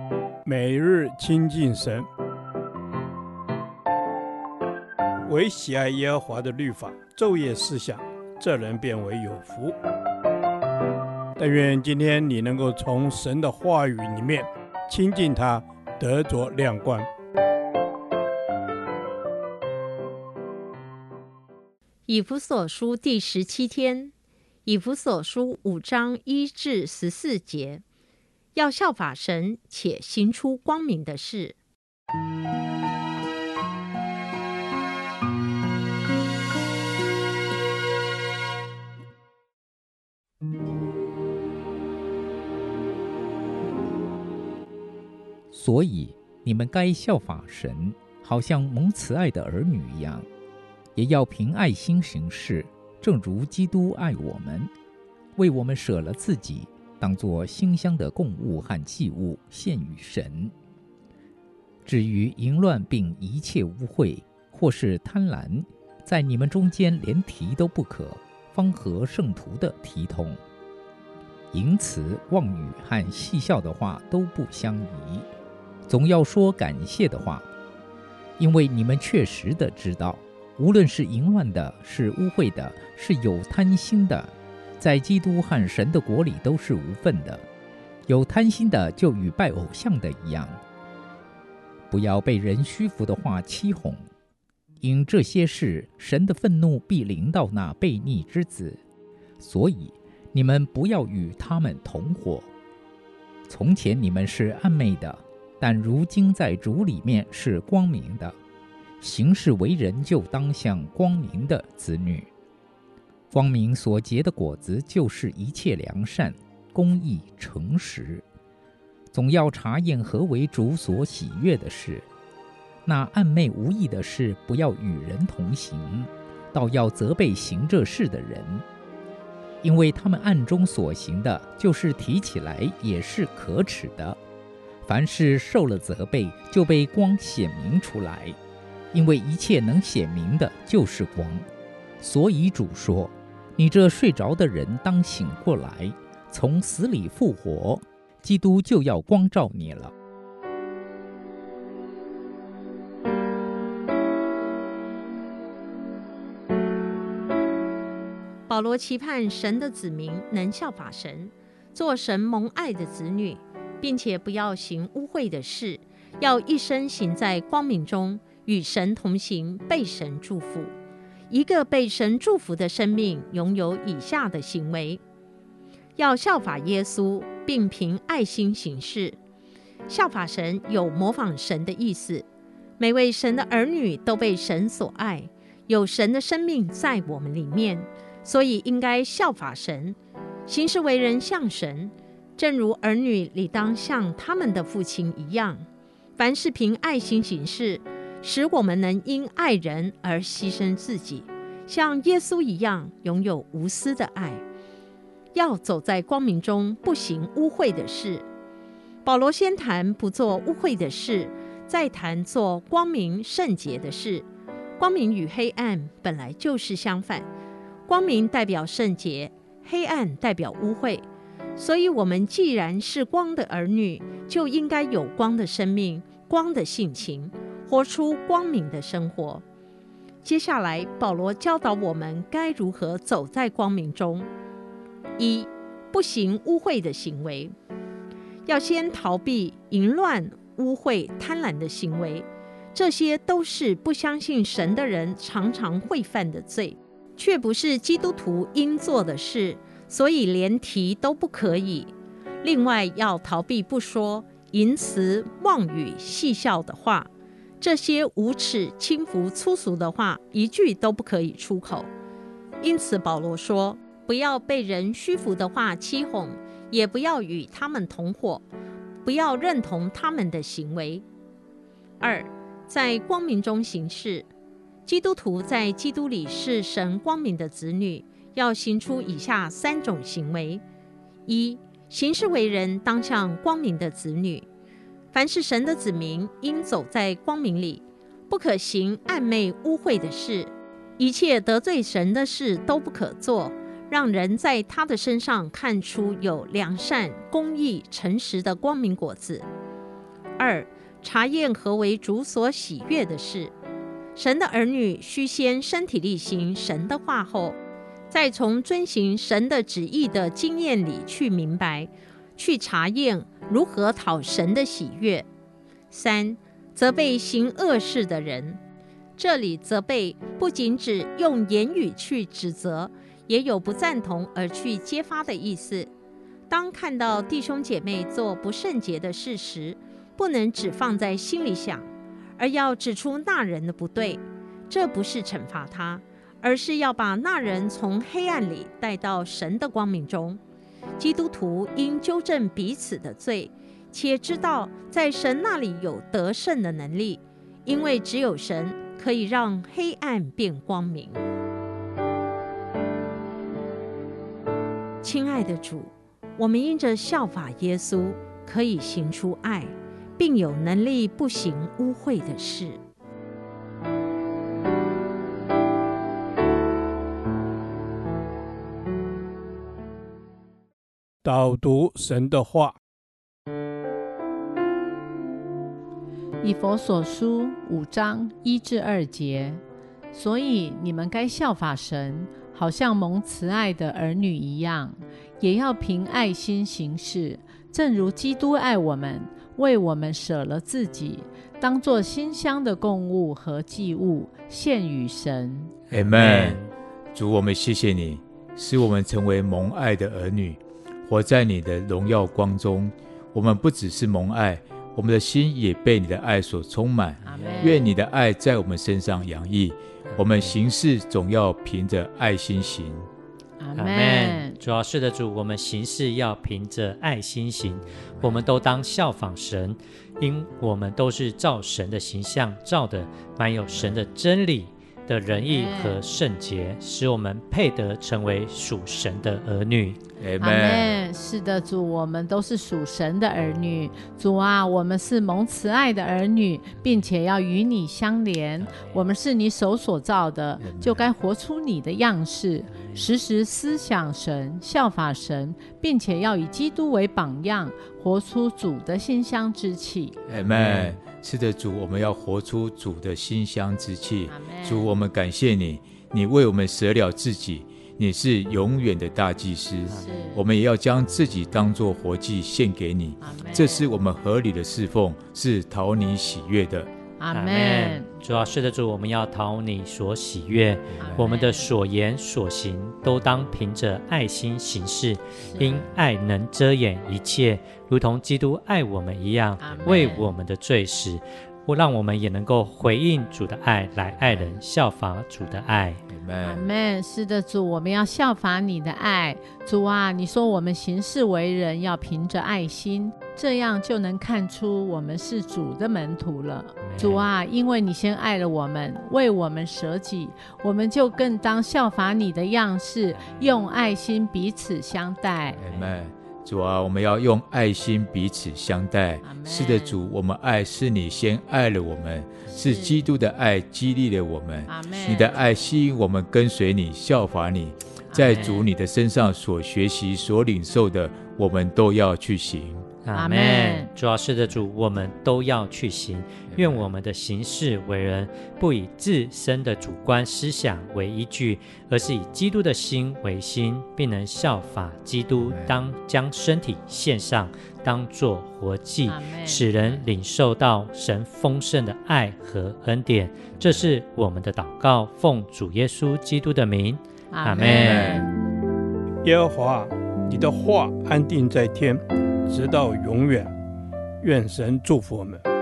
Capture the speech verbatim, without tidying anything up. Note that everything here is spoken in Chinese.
每日亲近神，唯喜爱耶和华的律法，昼夜思想，这人变为有福。但愿今天你能够从神的话语里面亲近他，得着亮光。 以弗所书第十七天，以弗所书五章一至十四节，要效法神，且行出光明的事。 所以你们该效法神，好像蒙慈爱的儿女一样，也要凭爱心行事，正如基督爱我们，为我们舍了自己，当作馨香的供物和祭物献与神。至于淫乱并一切污秽，或是贪婪，在你们中间连提都不可，方合圣徒的体统。淫词、妄语和戏笑的话都不相宜，总要说感谢的话，因为你们确实的知道，无论是淫乱的，是污秽的，是有贪心的，在基督和神的国里都是无份的。有贪心的就与拜偶像的一样。不要被人虚浮的话欺哄，因这些事，神的愤怒必临到那悖逆之子，所以你们不要与他们同伙。从前你们是暗昧的，但如今在主里面是光明的，行事为人就当像光明的子女。光明所结的果子就是一切良善、公义、诚实，总要查验何为主所喜悦的事。那暗昧无益的事，不要与人同行，倒要责备行这事的人，因为他们暗中所行的，就是提起来也是可耻的。凡事受了责备，就被光显明出来，因为一切能显明的就是光。所以主说，你这睡着的人当醒过来，从死里复活，基督就要光照你了。 保罗期盼神的子民能效法神，做神蒙爱的子女，并且不要行污秽的事，要一生行在光明中，与神同行，被神祝福。一个被神祝福的生命拥有以下的行为：要效法耶稣，并凭爱心行事。效法神有模仿神的意思，每位神的儿女都被神所爱，有神的生命在我们里面，所以应该效法神，行事为人像神，正如儿女理当像他们的父亲一样。凡是凭爱心行事，使我们能因爱人而牺牲自己，像耶稣一样拥有无私的爱。要走在光明中，不行污秽的事。保罗先谈不做污秽的事，再谈做光明圣洁的事。光明与黑暗本来就是相反，光明代表圣洁，黑暗代表污秽。所以我们既然是光的儿女，就应该有光的生命，光的性情，活出光明的生活。接下来保罗教导我们该如何走在光明中。一、不行污秽的行为。要先逃避淫乱、污秽、贪婪的行为，这些都是不相信神的人常常会犯的罪，却不是基督徒应做的事，所以连提都不可以。另外要逃避不说淫词、妄语、戏笑的话，这些无耻、轻浮、粗俗的话，一句都不可以出口。因此保罗说，不要被人虚浮的话欺哄，也不要与他们同伙，不要认同他们的行为。二、在光明中行事。基督徒在基督里是神光明的子女，要行出以下三种行为：一、行事为人当像光明的子女。凡是神的子民，应走在光明里，不可行暗昧污秽的事，一切得罪神的事都不可做，让人在他的身上看出有良善、公义、诚实的光明果子。 二，查验何为主所喜悦的事。神的儿女须先身体力行神的话后，再从遵行神的旨意的经验里去明白，去查验如何讨神的喜悦。三，责备行恶事的人。这里责备不仅指用言语去指责，也有不赞同而去揭发的意思。当看到弟兄姐妹做不圣洁的事时，不能只放在心里想，而要指出那人的不对。这不是惩罚他，而是要把那人从黑暗里带到神的光明中。基督徒应纠正彼此的罪，且知道在神那里有得胜的能力，因为只有神可以让黑暗变光明。亲爱的主，我们因着效法耶稣，可以行出爱，并有能力不行污秽的事。 导读神的话。 以弗所书五章一至二节，所以你们该效法神，好像蒙慈爱的儿女一样，也要凭爱心行事，正如基督爱我们，为我们舍了自己，当作馨香的供物和祭物，献与神。 Amen。 主，我们谢谢你，使我们成为蒙爱的儿女，活在你的荣耀光中。我们不只是蒙爱，我们的心也被你的爱所充满。愿你的爱在我们身上洋溢，我们行事总要凭着爱心行。 阿们。 主要是的，主，我们行事要凭着爱心行，我们都当效仿神，因我们都是照神的形象造的，满有神的真理的仁义和圣洁，使我们配得成为属神的儿女。 阿们。是的，主，我们都是属神的儿女。主啊，我们是蒙慈爱的儿女，并且要与你相连。我们是你手所造的，就该活出你的样式，时时思想神，效法神，并且要以基督为榜样，活出主的馨香之气。 阿们。是的，主，我们要活出主的馨香之气。主，我们感谢你，你为我们舍了自己，你是永远的大祭司，我们也要将自己当作活祭献给你，这是我们合理的侍奉，是讨你喜悦的。 阿们。 主要是的，主，我们要讨你所喜悦，我们的所言所行都当凭着爱心行事，因爱能遮掩一切，如同基督爱我们一样，为我们的罪死，让我们也能够回应主的爱，来爱人，效法主的爱。 阿们。是的，主，我们要效法你的爱。主啊，你说我们行事为人要凭着爱心，这样就能看出我们是主的门徒了。主啊，因为你先爱了我们，为我们舍己，我们就更当效法你的样式，用爱心彼此相待。 阿们。主啊，我们要用爱心彼此相待。是的，主，我们爱是你先爱了我们，是基督的爱激励了我们，你的爱吸引我们跟随你，效法你，在主你的身上所学习所领受的，我们都要去行。 阿们。主要是的，主，我们都要去行，愿我们的行事为人不以自身的主观思想为依据，而是以基督的心为心，并能效法基督，当将身体献上，当作活祭，使人领受到神丰盛的爱和恩典。这是我们的祷告，奉主耶稣基督的名。阿们。 耶和华，你的话安定在天，直到永远。愿神祝福我们。